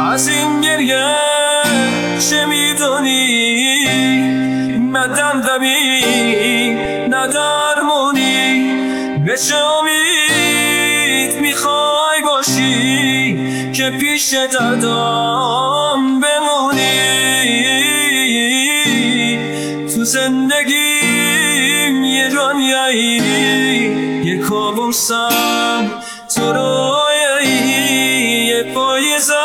از این گریه چه میدونی؟ مدن غمی نه درمونی، به چه امید میخوای باشی که پیش دردم بمونی؟ تو زندگیم یه دنیایی، یه کابوسم تو رویایی، یه پاییزم